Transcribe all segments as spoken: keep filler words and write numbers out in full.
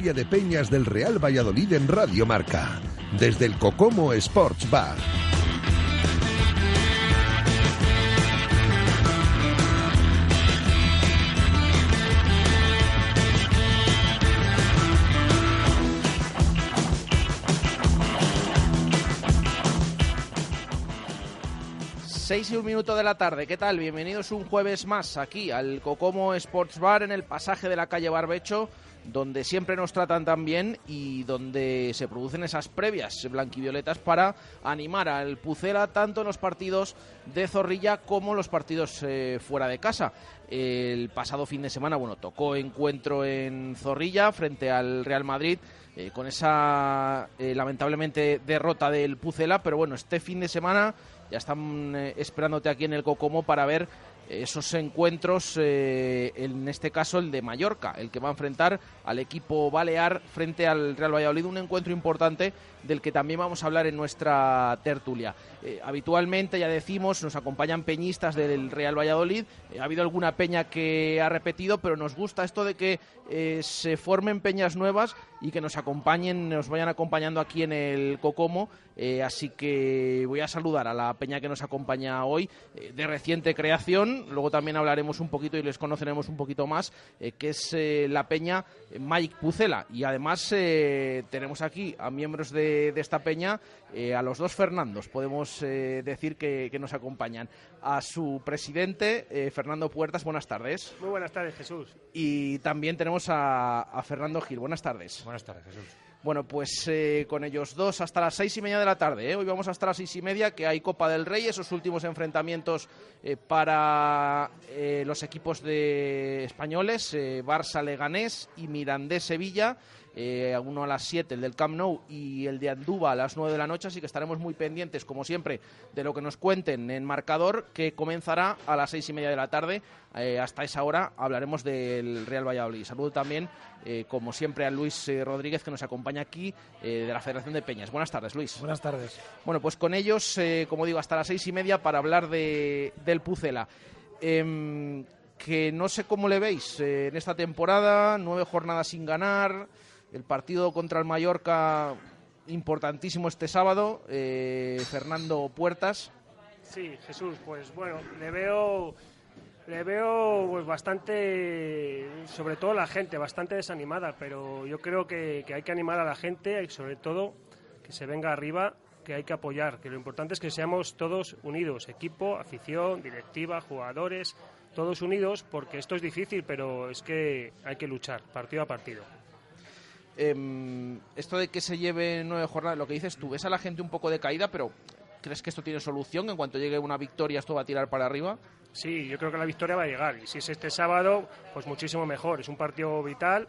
tertulia de peñas del Real Valladolid en Radio Marca, desde el Cocomo Sports Bar. Seis y un minuto de la tarde, ¿qué tal? Bienvenidos un jueves más aquí al Cocomo Sports Bar en el pasaje de la calle Barbecho, donde siempre nos tratan tan bien y donde se producen esas previas blanquivioletas para animar al Pucela tanto en los partidos de Zorrilla como en los partidos eh, fuera de casa. El pasado fin de semana, bueno, tocó encuentro en Zorrilla frente al Real Madrid, eh, con esa eh, lamentablemente derrota del Pucela, pero bueno, este fin de semana ya están eh, esperándote aquí en el Cocomo para ver esos encuentros, eh, en este caso el de Mallorca, el que va a enfrentar al equipo balear frente al Real Valladolid, un encuentro importante del que también vamos a hablar en nuestra tertulia. Eh, habitualmente, ya decimos, nos acompañan peñistas del Real Valladolid, eh, ha habido alguna peña que ha repetido, pero nos gusta esto de que eh, se formen peñas nuevas y que nos acompañen, nos vayan acompañando aquí en el Cocomo, eh, así que voy a saludar a la peña que nos acompaña hoy, eh, de reciente creación. Luego también hablaremos un poquito y les conoceremos un poquito más, eh, que es eh, la peña Mike Pucela. Y además eh, tenemos aquí a miembros de, de esta peña, eh, a los dos Fernandos, podemos eh, decir que, que nos acompañan. A su presidente, eh, Fernando Puertas, buenas tardes. Muy buenas tardes, Jesús. Y también tenemos a, a Fernando Gil, buenas tardes. Buenas tardes, Jesús. Bueno, pues eh, con ellos dos hasta las seis y media de la tarde, ¿eh? Hoy vamos hasta las seis y media, que hay Copa del Rey, esos últimos enfrentamientos eh, para eh, los equipos de españoles, eh, Barça-Leganés y Mirandés-Sevilla. Eh, uno a las siete, el del Camp Nou, y el de Andúba a las nueve de la noche, así que estaremos muy pendientes, como siempre, de lo que nos cuenten en marcador, que comenzará a las seis y media de la tarde. Eh, hasta esa hora hablaremos del Real Valladolid. Saludo también, eh, como siempre, a Luis eh, Rodríguez, que nos acompaña aquí, eh, de la Federación de Peñas. Buenas tardes, Luis. Buenas tardes. Bueno, pues con ellos, eh, como digo, hasta las seis y media para hablar de, del Pucela. Eh, que no sé cómo le veis eh, en esta temporada, nueve jornadas sin ganar. El partido contra el Mallorca, importantísimo este sábado. Eh, Fernando Puertas. Sí, Jesús, pues bueno, le veo, le veo pues bastante, sobre todo la gente, bastante desanimada, pero yo creo que, que hay que animar a la gente y sobre todo que se venga arriba, que hay que apoyar, que lo importante es que seamos todos unidos, equipo, afición, directiva, jugadores, todos unidos, porque esto es difícil, pero es que hay que luchar, partido a partido. Eh, esto de que se lleve nueve jornadas, lo que dices tú, ves a la gente un poco decaída, pero ¿crees que esto tiene solución? En cuanto llegue una victoria, ¿esto va a tirar para arriba? Sí, yo creo que la victoria va a llegar, y si es este sábado, pues muchísimo mejor. Es un partido vital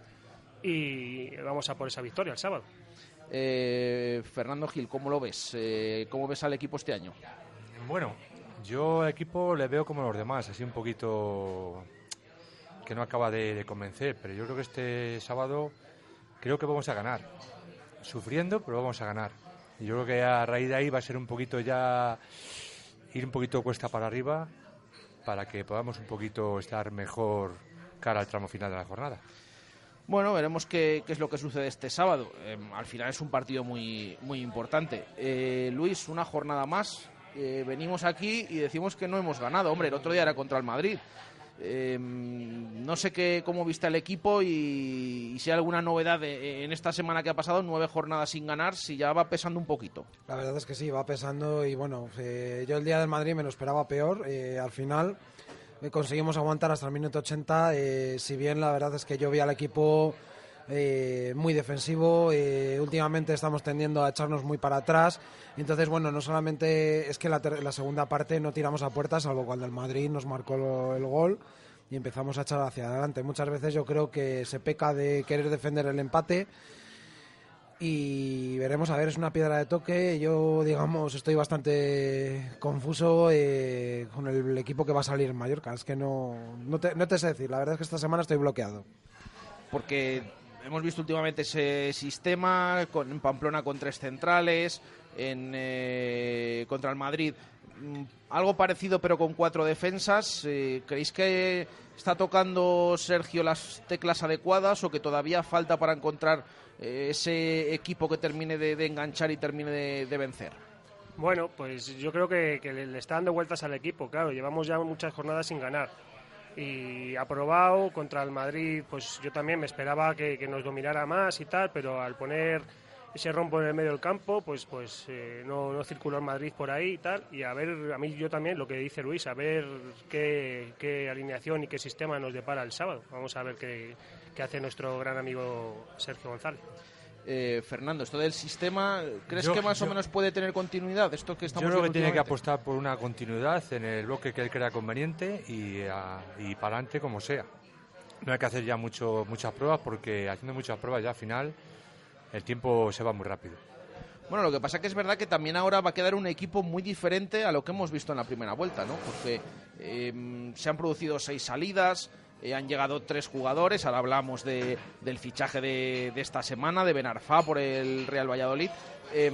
y vamos a por esa victoria el sábado. Eh, Fernando Gil, ¿cómo lo ves? Eh, ¿Cómo ves al equipo este año? Bueno, yo al equipo le veo como los demás, así un poquito que no acaba de, de convencer, pero yo creo que este sábado creo que vamos a ganar, sufriendo, pero vamos a ganar. Y yo creo que a raíz de ahí va a ser un poquito ya, ir un poquito cuesta para arriba, para que podamos un poquito estar mejor cara al tramo final de la jornada. Bueno, veremos qué, qué es lo que sucede este sábado. Eh, al final es un partido muy, muy importante. Eh, Luis, una jornada más. Eh, venimos aquí y decimos que no hemos ganado. Hombre, el otro día era contra el Madrid. Eh, no sé qué, cómo viste el equipo y, y si hay alguna novedad de, en esta semana que ha pasado, nueve jornadas sin ganar, si ya va pesando un poquito. La verdad es que sí, va pesando y bueno, eh, yo el día del Madrid me lo esperaba peor. Eh, al final eh, conseguimos aguantar hasta el minuto ochenta, eh, si bien la verdad es que yo vi al equipo eh, muy defensivo, eh, últimamente estamos tendiendo a echarnos muy para atrás, entonces bueno, no solamente es que la, ter- la segunda parte no tiramos a puerta, salvo cuando el Madrid nos marcó lo, el gol y empezamos a echar hacia adelante. Muchas veces yo creo que se peca de querer defender el empate y veremos, a ver, es una piedra de toque. Yo, digamos, estoy bastante confuso eh, con el, el equipo que va a salir en Mallorca, es que no, no, te, no te sé decir, la verdad es que esta semana estoy bloqueado. Porque hemos visto últimamente ese sistema con, en Pamplona con tres centrales, en eh, contra el Madrid algo parecido pero con cuatro defensas. Eh, ¿Creéis que está tocando Sergio las teclas adecuadas o que todavía falta para encontrar eh, ese equipo que termine de, de enganchar y termine de, de vencer? Bueno, pues yo creo que, que le está dando vueltas al equipo, claro, llevamos ya muchas jornadas sin ganar y ha probado contra el Madrid, pues yo también me esperaba que, que nos dominara más y tal, pero al poner ese rombo en el medio del campo, pues pues eh, no, no circuló el Madrid por ahí y tal, y a ver, a mí yo también, lo que dice Luis, a ver qué, qué alineación y qué sistema nos depara el sábado. Vamos a ver qué, qué hace nuestro gran amigo Sergio González. Eh, Fernando, esto del sistema, ¿crees yo, que más yo, o menos puede tener continuidad? Esto que estamos yo creo que tiene que últimamente? apostar por una continuidad en el bloque que él crea conveniente y, a, y para adelante como sea. No hay que hacer ya mucho, muchas pruebas porque haciendo muchas pruebas ya al final el tiempo se va muy rápido. Bueno, lo que pasa que es verdad que también ahora va a quedar un equipo muy diferente a lo que hemos visto en la primera vuelta, ¿no? Porque eh, se han producido seis salidas. Eh, han llegado tres jugadores, ahora hablamos de, del fichaje de, de esta semana, de Ben Arfa por el Real Valladolid. Eh,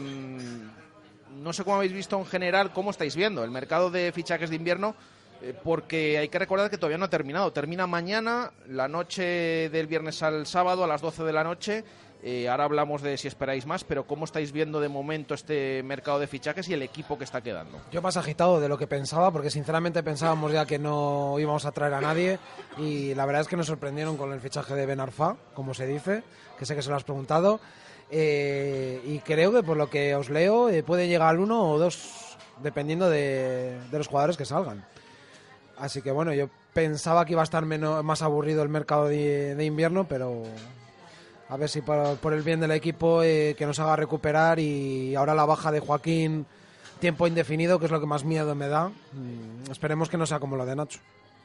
no sé cómo habéis visto en general, cómo estáis viendo el mercado de fichajes de invierno, eh, porque hay que recordar que todavía no ha terminado. Termina mañana, la noche del viernes al sábado, a las doce de la noche. Eh, ahora hablamos de si esperáis más, pero ¿cómo estáis viendo de momento este mercado de fichajes y el equipo que está quedando? Yo más agitado de lo que pensaba, porque sinceramente pensábamos ya que no íbamos a traer a nadie y la verdad es que nos sorprendieron con el fichaje de Ben Arfa, como se dice, que sé que se lo has preguntado, eh, y creo que por lo que os leo eh, puede llegar al uno o dos, dependiendo de, de los jugadores que salgan. Así que bueno, yo pensaba que iba a estar menos, más aburrido el mercado de, de invierno, pero a ver si por, por el bien del equipo eh, que nos haga recuperar, y ahora la baja de Joaquín, tiempo indefinido, que es lo que más miedo me da. Mm, esperemos que no sea como lo de Nacho.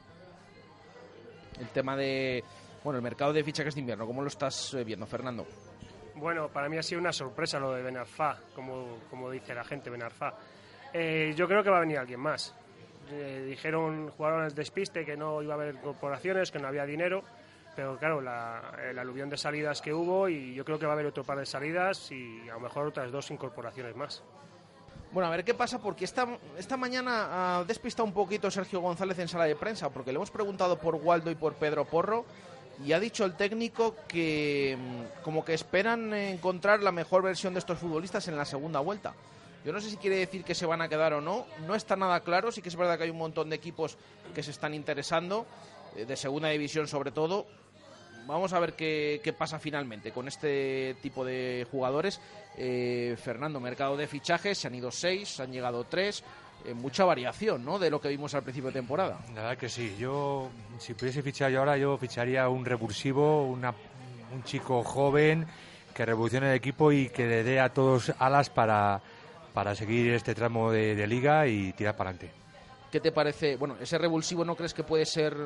El tema de, bueno, el mercado de fichajes de invierno, ¿cómo lo estás viendo, Fernando? Bueno, para mí ha sido una sorpresa lo de Ben Arfa, como, como dice la gente, Ben Arfa. Eh, yo creo que va a venir alguien más. Eh, dijeron, jugaron el despiste, que no iba a haber incorporaciones, que no había dinero. Pero claro, la, el aluvión de salidas que hubo, y yo creo que va a haber otro par de salidas y a lo mejor otras dos incorporaciones más. Bueno, a ver qué pasa, porque esta, esta mañana ha despistado un poquito Sergio González en sala de prensa, porque le hemos preguntado por Waldo y por Pedro Porro, y ha dicho el técnico que como que esperan encontrar la mejor versión de estos futbolistas en la segunda vuelta. Yo no sé si quiere decir que se van a quedar o no, no está nada claro. Sí que es verdad que hay un montón de equipos que se están interesando, de segunda división sobre todo. Vamos a ver qué, qué pasa finalmente con este tipo de jugadores. Eh, Fernando, mercado de fichajes, se han ido seis, se han llegado tres, eh, mucha variación, ¿no?, de lo que vimos al principio de temporada. La verdad que sí. Yo, si pudiese fichar yo ahora, yo ficharía un revulsivo, una, un chico joven que revolucione el equipo y que le dé a todos alas para, para seguir este tramo de, de liga y tirar para adelante. ¿Qué te parece? Bueno, ese revulsivo, ¿no crees que puede ser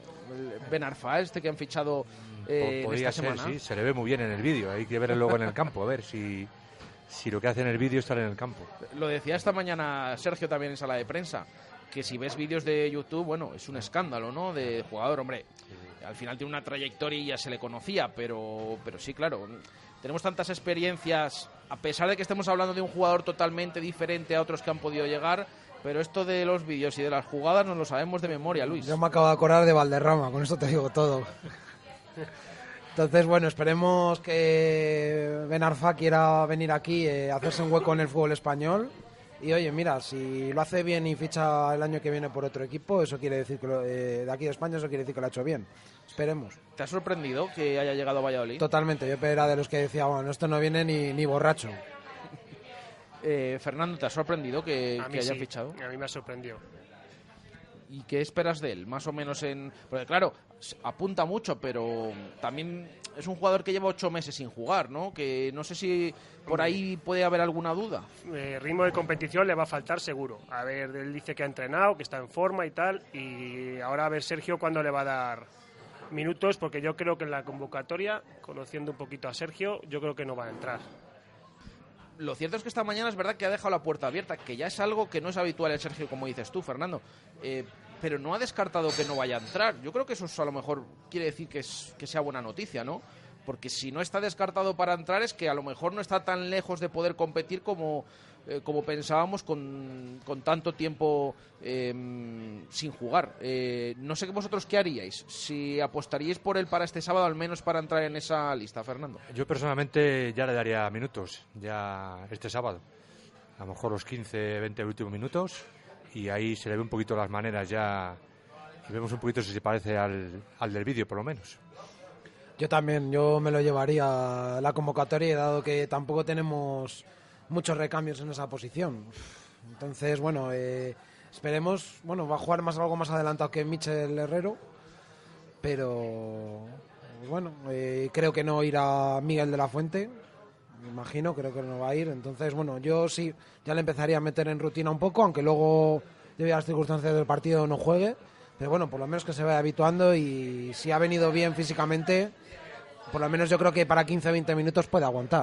Ben Arfa, este que han fichado eh, en esta ser, semana? Sí, se le ve muy bien en el vídeo. Hay que verlo luego en el campo, a ver si, si lo que hace en el vídeo está en el campo. Lo decía esta mañana Sergio también en sala de prensa, que si ves vídeos de YouTube, bueno, es un escándalo, ¿no?, de jugador, hombre. Al final tiene una trayectoria y ya se le conocía, pero, pero sí, claro, tenemos tantas experiencias, a pesar de que estemos hablando de un jugador totalmente diferente a otros que han podido llegar. Pero esto de los vídeos y de las jugadas nos lo sabemos de memoria, Luis. Yo me acabo de acordar de Valderrama, con esto te digo todo. Entonces, bueno, esperemos que Ben Arfa quiera venir aquí, eh, hacerse un hueco en el fútbol español. Y oye, mira, si lo hace bien y ficha el año que viene por otro equipo, eso quiere decir que lo, eh, de aquí de España, eso quiere decir que lo ha hecho bien. Esperemos. ¿Te ha sorprendido que haya llegado a Valladolid? Totalmente, yo era de los que decía, bueno, esto no viene ni, ni borracho. Eh, Fernando, ¿te ha sorprendido que, A mí que haya sí, fichado? a mí me ha sorprendido. ¿Y qué esperas de él? Más o menos en... Porque claro, apunta mucho, pero también es un jugador que lleva ocho meses sin jugar, ¿no? Que no sé si por ahí puede haber alguna duda. Eh, ritmo de competición le va a faltar seguro. A ver, él dice que ha entrenado, que está en forma y tal, y ahora a ver Sergio cuándo le va a dar minutos, porque yo creo que en la convocatoria, conociendo un poquito a Sergio, yo creo que no va a entrar. Lo cierto es que esta mañana es verdad que ha dejado la puerta abierta, que ya es algo que no es habitual en Sergio, como dices tú, Fernando, eh, pero no ha descartado que no vaya a entrar. Yo creo que eso a lo mejor quiere decir que, es, que sea buena noticia, ¿no? porque si no está descartado para entrar es que a lo mejor no está tan lejos de poder competir como, eh, como pensábamos con, con tanto tiempo eh, sin jugar. Eh, no sé vosotros qué haríais, si apostaríais por él para este sábado, al menos para entrar en esa lista, Fernando. Yo personalmente ya le daría minutos, ya este sábado. A lo mejor los quince, veinte últimos minutos, y ahí se le ve un poquito las maneras ya, y vemos un poquito si se parece al, al del vídeo, por lo menos. Yo también, yo me lo llevaría a la convocatoria, dado que tampoco tenemos muchos recambios en esa posición. Entonces, bueno, eh, esperemos, bueno, va a jugar más algo más adelantado que Michel Herrero, pero bueno, eh, creo que no irá Miguel de la Fuente, me imagino, creo que no va a ir. Entonces, bueno, yo sí, ya le empezaría a meter en rutina un poco, aunque luego, debido a las circunstancias del partido, no juegue. Pero bueno, por lo menos que se vaya habituando, y si ha venido bien físicamente, por lo menos yo creo que para quince o veinte minutos puede aguantar.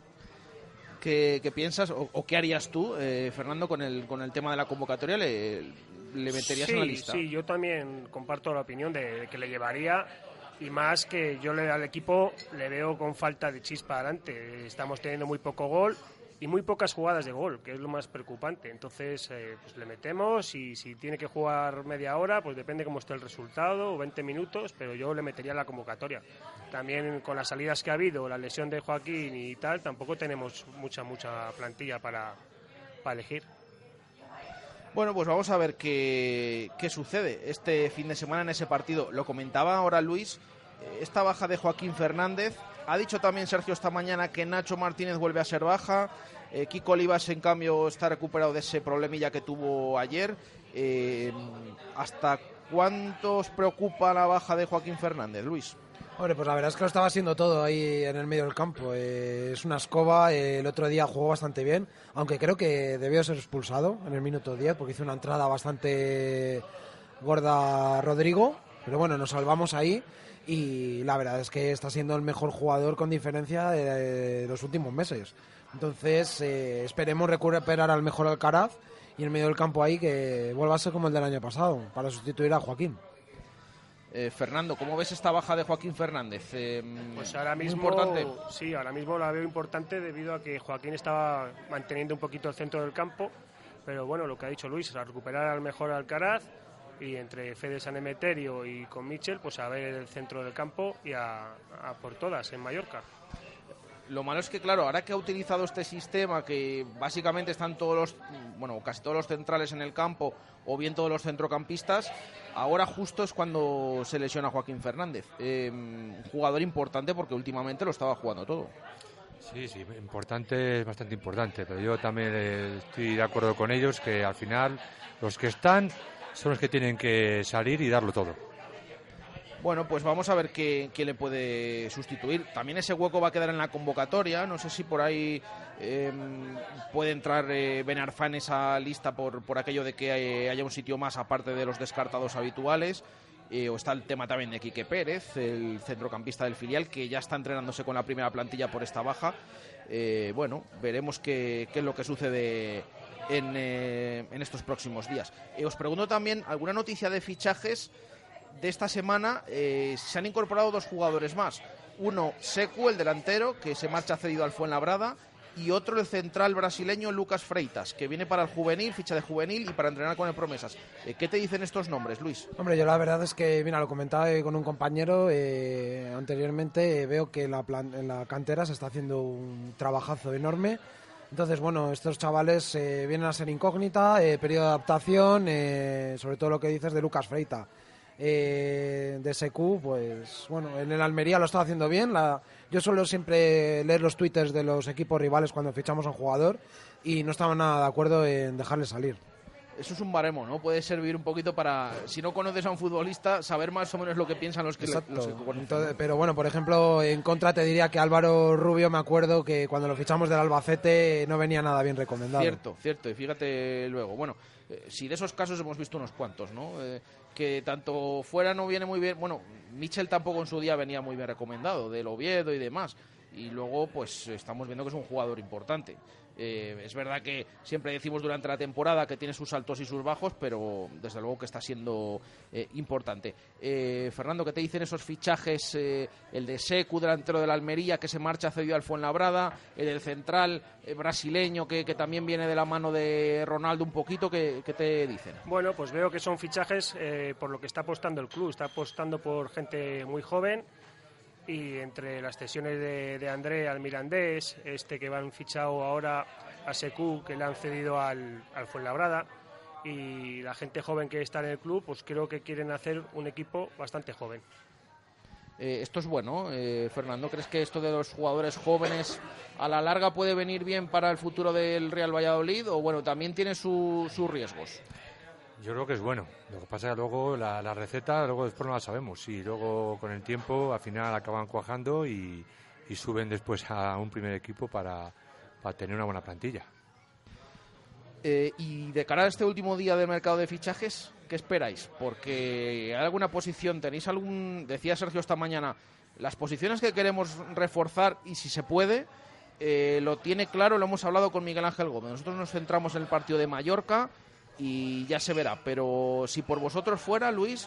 ¿Qué, qué piensas o, o qué harías tú, eh, Fernando, con el, con el tema de la convocatoria? ¿Le, le meterías sí, en la lista? Sí, yo también comparto la opinión de, de que le llevaría, y más que yo le, al equipo le veo con falta de chispa adelante. Estamos teniendo muy poco gol y muy pocas jugadas de gol, que es lo más preocupante. Entonces, eh, pues le metemos, y si tiene que jugar media hora, pues depende cómo esté el resultado, o veinte minutos, pero yo le metería en la convocatoria. También con las salidas que ha habido, la lesión de Joaquín y tal, tampoco tenemos mucha, mucha plantilla para, para elegir. Bueno, pues vamos a ver qué, qué sucede este fin de semana en ese partido. Lo comentaba ahora Luis, esta baja de Joaquín Fernández. Ha dicho también Sergio esta mañana que Nacho Martínez vuelve a ser baja. Eh, Kiko Olivas, en cambio, está recuperado de ese problemilla que tuvo ayer. Eh, ¿Hasta cuánto os preocupa la baja de Joaquín Fernández, Luis? Hombre, pues la verdad es que lo estaba haciendo todo ahí en el medio del campo. Eh, es una escoba, eh, el otro día jugó bastante bien, aunque creo que debió ser expulsado en el minuto diez, porque hizo una entrada bastante gorda a Rodrigo, pero bueno, nos salvamos ahí, y la verdad es que está siendo el mejor jugador con diferencia de, de los últimos meses. Entonces, eh, esperemos recuperar al mejor Alcaraz, y en el medio del campo ahí que vuelva a ser como el del año pasado, para sustituir a Joaquín. Eh, Fernando, ¿cómo ves esta baja de Joaquín Fernández? Eh, pues ahora mismo, importante. Sí, ahora mismo la veo importante debido a que Joaquín estaba manteniendo un poquito el centro del campo, pero bueno, lo que ha dicho Luis, a recuperar al mejor Alcaraz, y entre Fede San Emeterio y con Michel, pues a ver el centro del campo y a, a por todas en Mallorca. Lo malo es que, claro, ahora que ha utilizado este sistema, que básicamente están todos los, bueno, casi todos los centrales en el campo, o bien todos los centrocampistas, ahora justo es cuando se lesiona Joaquín Fernández. Eh, un jugador importante porque últimamente lo estaba jugando todo. Sí, sí, importante, es bastante importante, pero yo también eh, estoy de acuerdo con ellos que al final los que están son los que tienen que salir y darlo todo. Bueno, pues vamos a ver qué, qué le puede sustituir. También ese hueco va a quedar en la convocatoria. No sé si por ahí eh, puede entrar eh, Ben Arfa en esa lista por, por aquello de que haya un sitio más aparte de los descartados habituales. Eh, o está el tema también de Quique Pérez, el centrocampista del filial, que ya está entrenándose con la primera plantilla por esta baja. Eh, bueno, veremos qué, qué es lo que sucede en, eh, en estos próximos días. Eh, os pregunto también, ¿alguna noticia de fichajes? De esta semana eh, se han incorporado dos jugadores más. Uno, Secu, el delantero, que se marcha cedido al Fuenlabrada, y otro, el central brasileño Lucas Freitas, que viene para el juvenil, ficha de juvenil y para entrenar con el Promesas. Eh, ¿Qué te dicen estos nombres, Luis? Hombre, yo la verdad es que, mira, lo comentaba con un compañero eh, anteriormente, eh, veo que la plan- en la cantera se está haciendo un trabajazo enorme. Entonces, bueno, estos chavales eh, vienen a ser incógnita, eh, periodo de adaptación, eh, sobre todo lo que dices de Lucas Freitas. Eh, de S Q, pues bueno, en el Almería lo está haciendo bien. La, yo suelo siempre leer los twitters de los equipos rivales cuando fichamos a un jugador, y no estaban nada de acuerdo en dejarle salir. Eso es un baremo, ¿no? Puede servir un poquito para, si no conoces a un futbolista, saber más o menos lo que piensan los que, le, los que conocen. Entonces, pero bueno, por ejemplo, en contra te diría que Álvaro Rubio, me acuerdo que cuando lo fichamos del Albacete no venía nada bien recomendado. Cierto, cierto, y fíjate luego, bueno, eh, si de esos casos hemos visto unos cuantos, ¿no? Eh, que tanto fuera no viene muy bien, bueno, Michel tampoco en su día venía muy bien recomendado, del Oviedo y demás. y luego pues estamos viendo que es un jugador importante. Eh, es verdad que siempre decimos durante la temporada que tiene sus altos y sus bajos, pero desde luego que está siendo eh, importante. Eh, Fernando, ¿qué te dicen esos fichajes? Eh, el de Secu, delantero de la Almería, que se marcha cedido al Fuenlabrada, el del central eh, brasileño, que, que también viene de la mano de Ronaldo un poquito, ¿qué, qué te dicen? Bueno, pues veo que son fichajes eh, por lo que está apostando el club. Está apostando por gente muy joven, y entre las cesiones de, de André al Mirandés, este que van fichado ahora a Secu, que le han cedido al, al Fuenlabrada, y la gente joven que está en el club, pues creo que quieren hacer un equipo bastante joven. Eh, esto es bueno, eh, Fernando. ¿Crees que esto de los jugadores jóvenes a la larga puede venir bien para el futuro del Real Valladolid, o bueno, también tiene su, sus riesgos? Yo creo que es bueno. Lo que pasa es que luego la, la receta, luego después no la sabemos. Y luego con el tiempo al final acaban cuajando y, y suben después a un primer equipo para, para tener una buena plantilla. Eh, y de cara a este último día del mercado de fichajes, ¿qué esperáis? Porque ¿hay alguna posición? ¿Tenéis algún...? Decía Sergio esta mañana, las posiciones que queremos reforzar, y si se puede, eh, lo tiene claro, lo hemos hablado con Miguel Ángel Gómez. Nosotros nos centramos en el partido de Mallorca y ya se verá, pero si por vosotros fuera, Luis,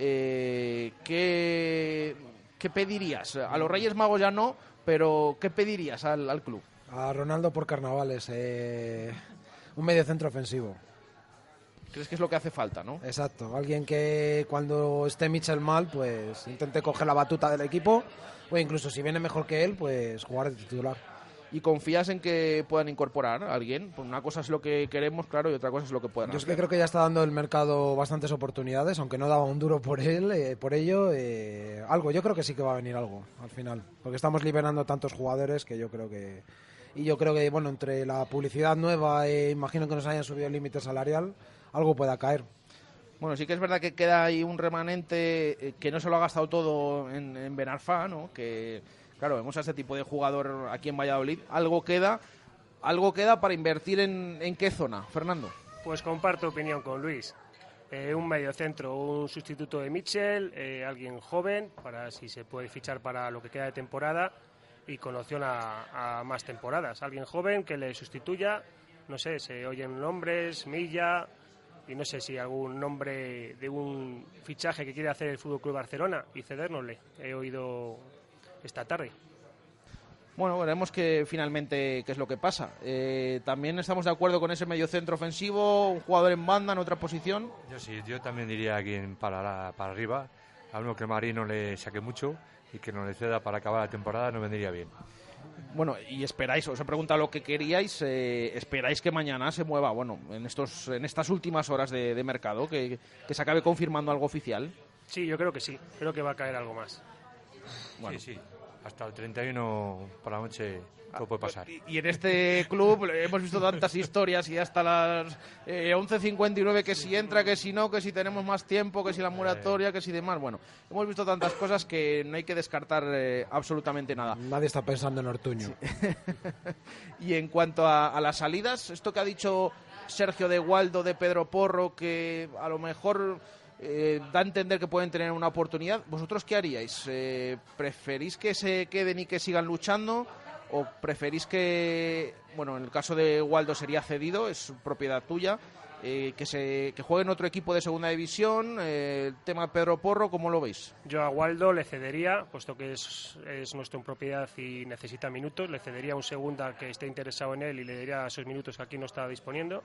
eh, ¿qué, ¿qué pedirías? A los Reyes Magos ya no, pero ¿qué pedirías al, al club? A Ronaldo por Carnavales, eh, un medio centro ofensivo. ¿Crees que es lo que hace falta, no? Exacto, alguien que cuando esté Mitchell mal, pues intente coger la batuta del equipo, o incluso si viene mejor que él, pues jugar de titular. ¿Y confías en que puedan incorporar a alguien? Pues una cosa es lo que queremos, claro, y otra cosa es lo que puedan Yo es hacer. que creo que ya está dando el mercado bastantes oportunidades, aunque no daba un duro por él, eh, por ello, eh, algo, yo creo que sí que va a venir algo al final, porque estamos liberando tantos jugadores que yo creo que... Y yo creo que, bueno, entre la publicidad nueva, e imagino que nos hayan subido el límite salarial, algo pueda caer. Bueno, sí que es verdad que queda ahí un remanente eh, que no se lo ha gastado todo en, en Ben Arfa, ¿no? Que... Claro, vemos a este tipo de jugador aquí en Valladolid. Algo queda, algo queda para invertir en, en qué zona, Fernando. Pues comparto opinión con Luis. Eh, un medio centro, un sustituto de Mitchell, eh, alguien joven, para si se puede fichar para lo que queda de temporada y con opción a, a más temporadas. Alguien joven que le sustituya, no sé, se oyen nombres, Milla, y no sé si algún nombre de un fichaje que quiere hacer el F C Barcelona y cedérnosle. He oído esta tarde. Bueno, veremos que finalmente qué es lo que pasa. Eh, también estamos de acuerdo con ese mediocentro ofensivo, un jugador en banda en otra posición. Yo sí, yo también diría a quien para, la, para arriba, a uno que el Madrid no le saque mucho y que no le ceda para acabar la temporada, no vendría bien. Bueno, y esperáis, os he preguntado lo que queríais, eh, esperáis que mañana se mueva, bueno, en estos en estas últimas horas de, de mercado, que, que se acabe confirmando algo oficial. Sí, yo creo que sí, creo que va a caer algo más. Bueno. Sí, sí, hasta el treinta y uno por la noche todo puede pasar. Y, y en este club hemos visto tantas historias y hasta las eh, once cincuenta y nueve que si entra, que si no, que si tenemos más tiempo, que si la moratoria, que si demás. Bueno, hemos visto tantas cosas que no hay que descartar eh, absolutamente nada. Nadie está pensando en Ortuño. Sí. Y en cuanto a, a las salidas, esto que ha dicho Sergio de Waldo, de Pedro Porro, que a lo mejor... Eh, da a entender que pueden tener una oportunidad. ¿Vosotros qué haríais? Eh, ¿Preferís que se queden y que sigan luchando? ¿O preferís que, bueno, en el caso de Waldo sería cedido, es propiedad tuya, eh, que se que juegue en otro equipo de segunda división? Eh, el tema de Pedro Porro, ¿cómo lo veis? Yo a Waldo le cedería, puesto que es, es nuestro en propiedad y necesita minutos, le cedería a un segunda que esté interesado en él y le daría esos minutos que aquí no está disponiendo.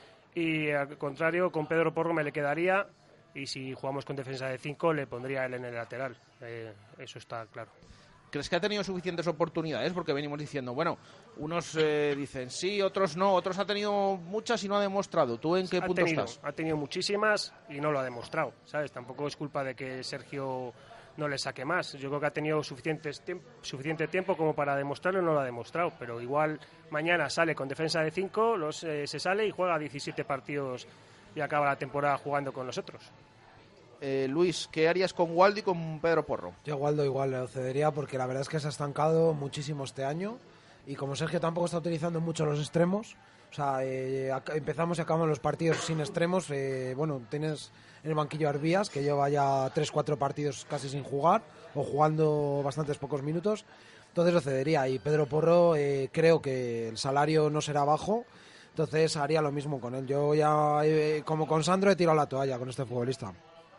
Y al contrario, con Pedro Porro me le quedaría. Y si jugamos con defensa de cinco, le pondría él en el lateral. Eh, eso está claro. ¿Crees que ha tenido suficientes oportunidades? Porque venimos diciendo, bueno, unos eh, dicen sí, otros no, otros ha tenido muchas y no ha demostrado. ¿Tú en qué ha punto tenido, estás? Ha tenido muchísimas y no lo ha demostrado, ¿sabes? Tampoco es culpa de que Sergio no le saque más. Yo creo que ha tenido suficientes tiemp- suficiente tiempo como para demostrarlo y no lo ha demostrado. Pero igual mañana sale con defensa de cinco, los, eh, se sale y juega diecisiete partidos y acaba la temporada jugando con nosotros. Eh, Luis, ¿qué harías con Waldo y con Pedro Porro? Yo a Waldo igual le cedería porque la verdad es que se ha estancado muchísimo este año y como Sergio tampoco está utilizando mucho los extremos, o sea, eh, empezamos y acabamos los partidos sin extremos, eh, bueno, tienes en el banquillo a Arbías, que lleva ya tres cuatro partidos casi sin jugar o jugando bastantes pocos minutos, entonces lo cedería. Y Pedro Porro, eh, creo que el salario no será bajo, entonces haría lo mismo con él. Yo ya, eh, como con Sandro, he tirado la toalla con este futbolista.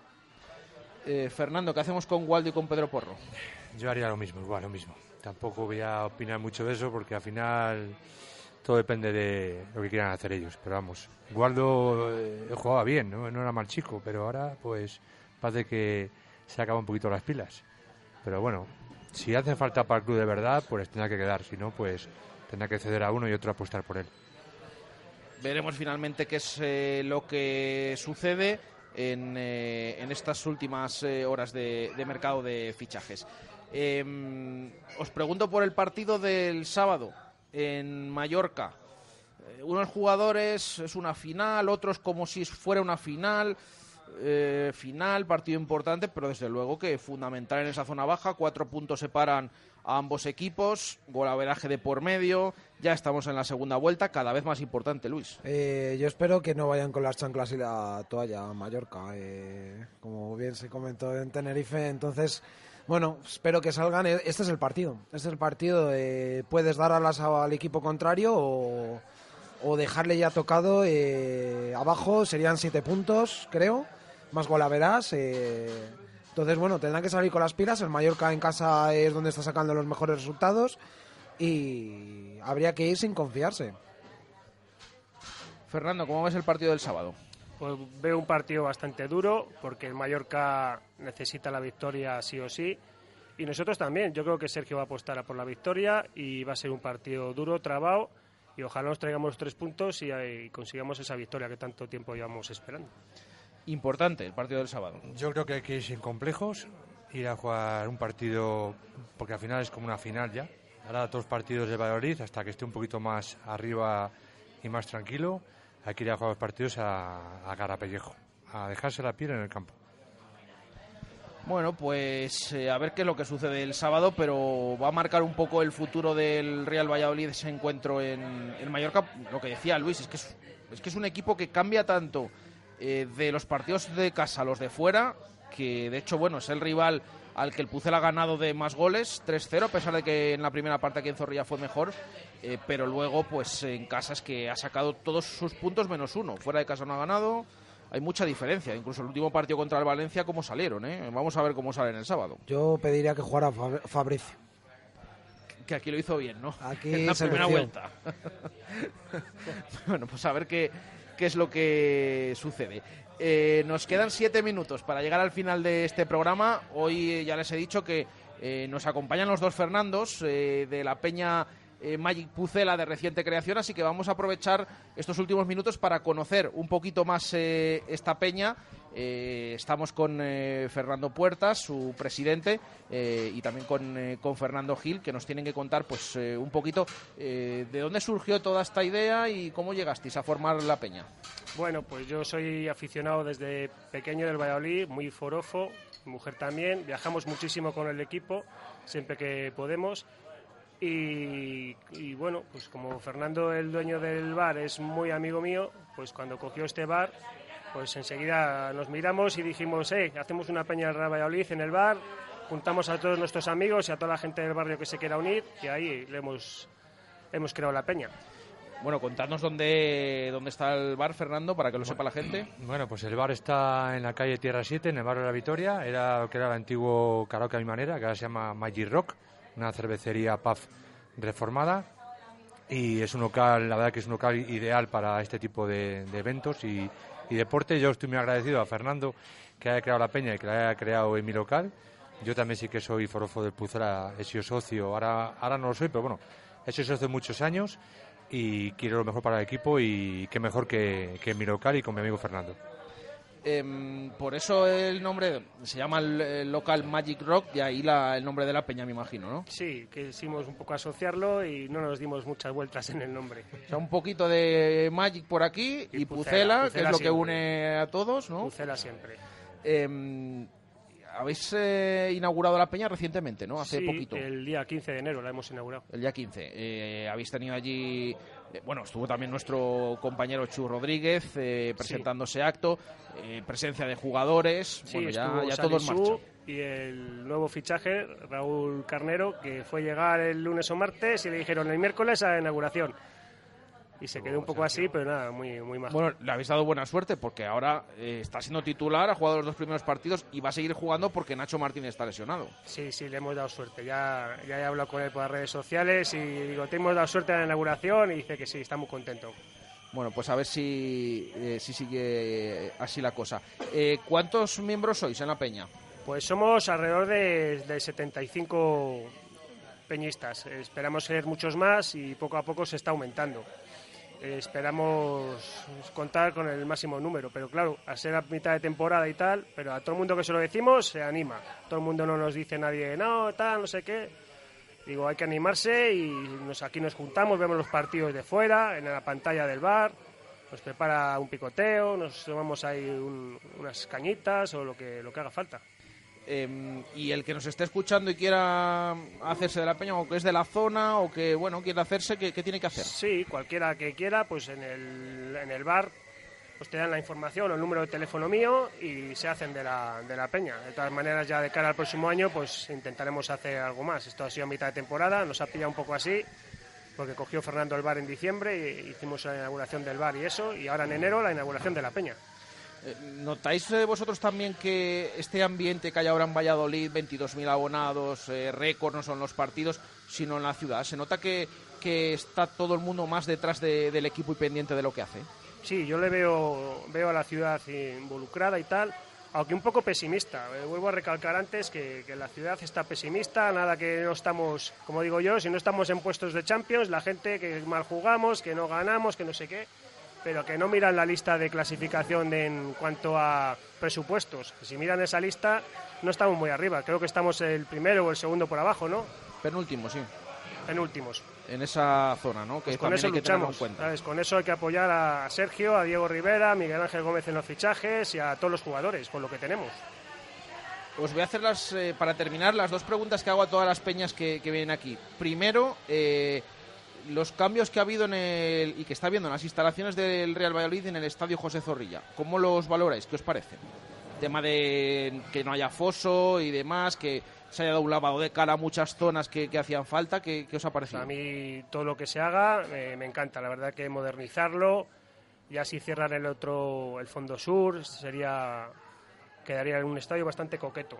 Eh, Fernando, ¿qué hacemos con Waldo y con Pedro Porro? Yo haría lo mismo, igual, lo mismo. Tampoco voy a opinar mucho de eso porque al final todo depende de lo que quieran hacer ellos. Pero vamos, Waldo eh, jugaba bien, ¿no? No era mal chico, pero ahora pues parece que se acaban un poquito las pilas. Pero bueno, si hace falta para el club de verdad, pues tendrá que quedar. Si no, pues tendrá que ceder a uno y otro apostar por él. Veremos finalmente qué es eh, lo que sucede en, eh, en estas últimas eh, horas de, de mercado de fichajes. Eh, os pregunto por el partido del sábado en Mallorca. Eh, unos jugadores es una final, otros como si fuera una final. Eh, final, partido importante, pero desde luego que fundamental en esa zona baja. Cuatro puntos separan a ambos equipos, golaveraje de por medio. Ya estamos en la segunda vuelta, cada vez más importante, Luis. Eh, yo espero que no vayan con las chanclas y la toalla a Mallorca, eh, como bien se comentó en Tenerife. Entonces, bueno, espero que salgan. Este es el partido. Este es el partido. Eh, puedes dar alas al equipo contrario o, o dejarle ya tocado eh, abajo. Serían siete puntos, creo. Más golaveras. Eh, entonces, bueno, tendrán que salir con las pilas. El Mallorca en casa es donde está sacando los mejores resultados. Y habría que ir sin confiarse. Fernando, ¿cómo ves el partido del sábado? Pues veo un partido bastante duro, porque el Mallorca necesita la victoria sí o sí, y nosotros también. Yo creo que Sergio va a apostar a por la victoria y va a ser un partido duro, trabado, y ojalá nos traigamos los tres puntos y, y consigamos esa victoria que tanto tiempo llevamos esperando. Importante el partido del sábado. Yo creo que hay que ir sin complejos, ir a jugar un partido, porque al final es como una final ya. Ahora todos los partidos de Valladolid, hasta que esté un poquito más arriba y más tranquilo, hay que ir a jugar los partidos a, a garapellejo, a dejarse la piel en el campo. Bueno, pues eh, a ver qué es lo que sucede el sábado, pero va a marcar un poco el futuro del Real Valladolid ese encuentro en, en Mallorca. Lo que decía Luis, es que es, es que es un equipo que cambia tanto eh, de los partidos de casa a los de fuera, que de hecho, bueno, es el rival al que el Pucel ha ganado de más goles, tres cero, a pesar de que en la primera parte aquí en Zorrilla fue mejor, eh, pero luego pues en casa es que ha sacado todos sus puntos menos uno. Fuera de casa no ha ganado, hay mucha diferencia. Incluso el último partido contra el Valencia, cómo salieron, ¿eh? Vamos a ver cómo salen el sábado. Yo pediría que jugara Fab- Fabricio. Que aquí lo hizo bien, ¿no? Aquí en la se primera lució. vuelta. Bueno, pues a ver qué, qué es lo que sucede. Eh, nos quedan siete minutos para llegar al final de este programa. Hoy eh, ya les he dicho que eh, nos acompañan los dos Fernandos eh, de la Peña eh, Magic Pucela de reciente creación, así que vamos a aprovechar estos últimos minutos para conocer un poquito más eh, esta peña. Eh, estamos con eh, Fernando Puertas, su presidente, eh, y también con, eh, con Fernando Gil, que nos tienen que contar pues eh, un poquito eh, de dónde surgió toda esta idea y cómo llegasteis a formar la peña. Bueno, pues yo soy aficionado desde pequeño del Valladolid, muy forofo, mi mujer también. Viajamos muchísimo con el equipo, siempre que podemos. Y, y bueno, pues como Fernando, el dueño del bar, es muy amigo mío, pues cuando cogió este bar, pues enseguida nos miramos y dijimos, eh, hacemos una peña del Real Valladolid en el bar, juntamos a todos nuestros amigos y a toda la gente del barrio que se quiera unir, y ahí le hemos, hemos creado la peña. Bueno, contadnos dónde, dónde está el bar, Fernando, para que lo sepa la gente. Bueno, pues el bar está en la calle Tierra siete, en el barrio de la Victoria. Era lo que era el antiguo karaoke a mi manera, que ahora se llama Magic Rock, una cervecería pub reformada. Y es un local, la verdad que es un local ideal para este tipo de, de eventos y, y deporte. Yo estoy muy agradecido a Fernando que haya creado la peña y que la haya creado en mi local. Yo también sí que soy forofo del Pucela, he sido socio, ahora, ahora no lo soy, pero bueno, he sido socio muchos años y quiero lo mejor para el equipo y qué mejor que, que en mi local y con mi amigo Fernando. Eh, por eso el nombre se llama el, el local Magic Rock y ahí la, el nombre de la peña, me imagino, ¿no? Sí, quisimos un poco asociarlo y no nos dimos muchas vueltas en el nombre. O sea, un poquito de Magic por aquí y, y Pucela, Pucela, Pucela, que es lo siempre. Que une a todos, ¿no? Pucela siempre. Eh, Habéis eh, inaugurado la peña recientemente, ¿no? Hace sí, poquito. El día quince de enero la hemos inaugurado. El día quince. Eh, habéis tenido allí, eh, bueno, estuvo también nuestro compañero Chu Rodríguez eh, presentándose sí. acto, eh, presencia de jugadores, sí, bueno, ya, ya todo en marcha. y el nuevo fichaje, Raúl Carnero, que fue llegar el lunes o martes y le dijeron el miércoles a la inauguración. Y se quedó un poco así, pero nada, muy, muy majo. Bueno, le habéis dado buena suerte porque ahora eh, está siendo titular, ha jugado los dos primeros partidos y va a seguir jugando porque Nacho Martínez está lesionado. Sí, sí, le hemos dado suerte. Ya, ya he hablado con él por las redes sociales y digo, te hemos dado suerte en la inauguración y dice que sí, está muy contento. Bueno, pues a ver si, eh, si sigue así la cosa. Eh, ¿Cuántos miembros sois en la peña? Pues somos alrededor de, de setenta y cinco peñistas. Esperamos ser muchos más y poco a poco se está aumentando. Eh, esperamos contar con el máximo número, pero claro, al ser a mitad de temporada y tal, pero a todo el mundo que se lo decimos se anima. Todo el mundo no nos dice nadie, no, tal, no sé qué. Digo, hay que animarse y nos, aquí nos juntamos, vemos los partidos de fuera, en la pantalla del bar, nos prepara un picoteo, nos tomamos ahí un, unas cañitas o lo que, lo que haga falta. Eh, y el que nos esté escuchando y quiera hacerse de la peña, o que es de la zona, o que bueno quiera hacerse, ¿qué, qué tiene que hacer? Sí, cualquiera que quiera, pues en el, en el bar pues te dan la información o el número de teléfono mío y se hacen de la, de la peña. De todas maneras, ya de cara al próximo año, pues intentaremos hacer algo más. Esto ha sido a mitad de temporada, nos ha pillado un poco así, porque cogió Fernando el bar en diciembre y hicimos la inauguración del bar y eso, y ahora en enero la inauguración de la peña. ¿Notáis eh, vosotros también que este ambiente que hay ahora en Valladolid, veintidós mil abonados, eh, récord no son los partidos, sino en la ciudad? ¿Se nota que, que está todo el mundo más detrás de, del equipo y pendiente de lo que hace? Sí, yo le veo, veo a la ciudad involucrada y tal, aunque un poco pesimista. Eh, vuelvo a recalcar antes que, que la ciudad está pesimista, nada que no estamos, como digo yo, si no estamos en puestos de Champions, la gente que mal jugamos, que no ganamos, que no sé qué, pero que no miran la lista de clasificación de, en cuanto a presupuestos. Si miran esa lista, no estamos muy arriba. Creo que estamos el primero o el segundo por abajo, ¿no? Penúltimo, sí. Penúltimos. En esa zona, ¿no? Que pues con también eso hay que tenerlo en luchamos. cuenta. ¿Sabes? Con eso hay que apoyar a Sergio, a Diego Rivera, a Miguel Ángel Gómez en los fichajes y a todos los jugadores, con lo que tenemos. Os voy a hacer, las, eh, para terminar, las dos preguntas que hago a todas las peñas que, que vienen aquí. Primero, eh, los cambios que ha habido en el, y que está habiendo en las instalaciones del Real Valladolid en el Estadio José Zorrilla. ¿Cómo los valoráis? ¿Qué os parece? Tema de que no haya foso y demás, que se haya dado un lavado de cara a muchas zonas que, que hacían falta. ¿Qué, qué os ha parecido? A mí todo lo que se haga eh, me encanta. La verdad que modernizarlo y así cerrar el otro, el fondo sur, sería quedaría en un estadio bastante coqueto.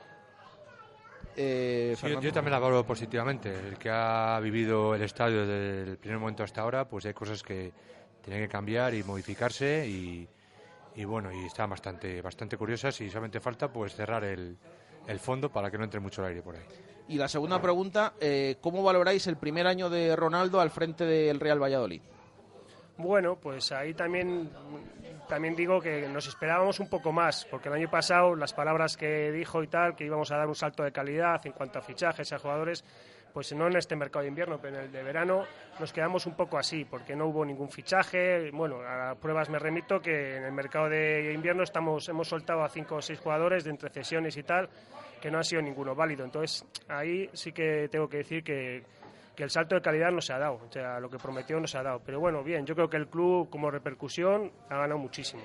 Eh, sí, yo, yo también la valoro positivamente. El que ha vivido el estadio desde el primer momento hasta ahora, pues hay cosas que tienen que cambiar y modificarse y, y bueno, y están bastante bastante curiosas y solamente falta pues cerrar el, el fondo para que no entre mucho el aire por ahí. Y la segunda pregunta, eh, ¿cómo valoráis el primer año de Ronaldo al frente del Real Valladolid? Bueno, pues ahí también también digo que nos esperábamos un poco más, porque el año pasado las palabras que dijo y tal, que íbamos a dar un salto de calidad en cuanto a fichajes, a jugadores, pues no en este mercado de invierno, pero en el de verano nos quedamos un poco así, porque no hubo ningún fichaje. Bueno, a pruebas me remito que en el mercado de invierno estamos hemos soltado a cinco o seis jugadores de entre cesiones y tal, que no ha sido ninguno válido. Entonces ahí sí que tengo que decir que que el salto de calidad no se ha dado, o sea, lo que prometió no se ha dado. Pero bueno, bien, yo creo que el club como repercusión ha ganado muchísimo.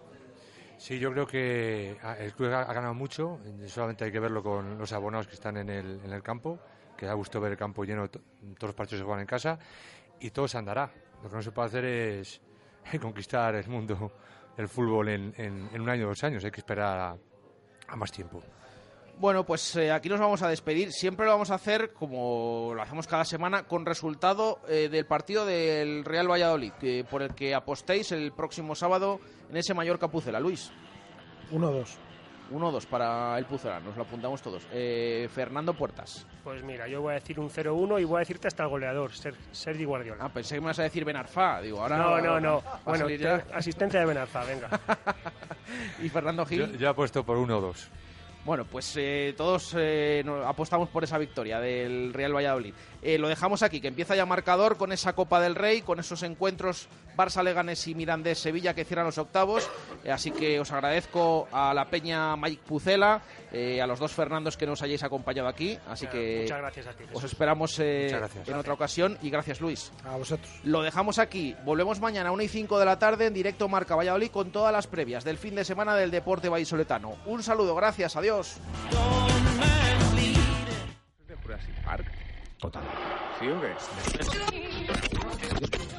Sí, yo creo que el club ha ganado mucho, solamente hay que verlo con los abonados que están en el, en el campo, que da gusto ver el campo lleno, todos los partidos se juegan en casa, y todo se andará. Lo que no se puede hacer es conquistar el mundo del fútbol en, en, en un año o dos años, hay que esperar a, a más tiempo. Bueno, pues eh, aquí nos vamos a despedir. Siempre lo vamos a hacer, como lo hacemos cada semana, con resultado eh, del partido del Real Valladolid, que, por el que apostéis el próximo sábado en ese Mallorca Pucela. Luis. uno dos. uno dos para el Pucela, nos lo apuntamos todos. Eh, Fernando Puertas. Pues mira, yo voy a decir un cero uno y voy a decirte hasta el goleador, Ser, Sergi Guardiola. Ah, pensé que me ibas a decir Ben Arfa. Digo, ahora no, no, no. Bueno, ya... asistencia de Ben Arfa, venga. ¿Y Fernando Gil? Yo, yo apuesto por uno dos. Bueno, pues eh, todos eh, nos apostamos por esa victoria del Real Valladolid. Eh, lo dejamos aquí, que empieza ya marcador con esa Copa del Rey, con esos encuentros Barça, Leganés y Mirandés-Sevilla que cierran los octavos. Eh, así que os agradezco a la peña Mike Pucela, eh, a los dos Fernandos que nos hayáis acompañado aquí. Así que muchas gracias a ti, Jesús. Os esperamos eh, en gracias. otra ocasión y gracias, Luis. A vosotros. Lo dejamos aquí. Volvemos mañana a una y cinco de la tarde en directo Marca Valladolid con todas las previas del fin de semana del deporte vallisoletano. Un saludo, gracias, adiós. Adiós. ¿De Jurassic Park? Total. ¿Sí o qué?